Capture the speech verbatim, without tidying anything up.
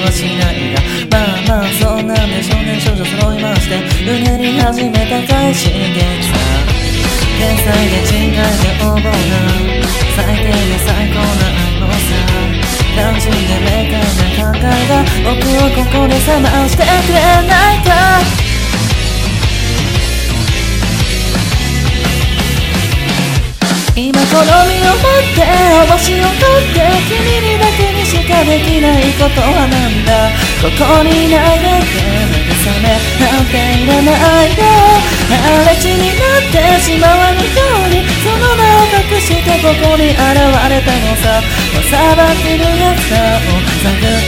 はしないが、まあまあそんなんで少年少女揃いましてうねり始めた快進撃さ。天才で人外で横暴な最低で最高な愛のさ。単純で明快な考えが僕をここで冷ましてくれないか。今好みを持って面白がって君にだけにしかできないことはなんだ。ここにいないで慰めなんていらないよ。荒れ地になってしまわぬようにその名を隠してここに現れたのさ。裁きるやつを探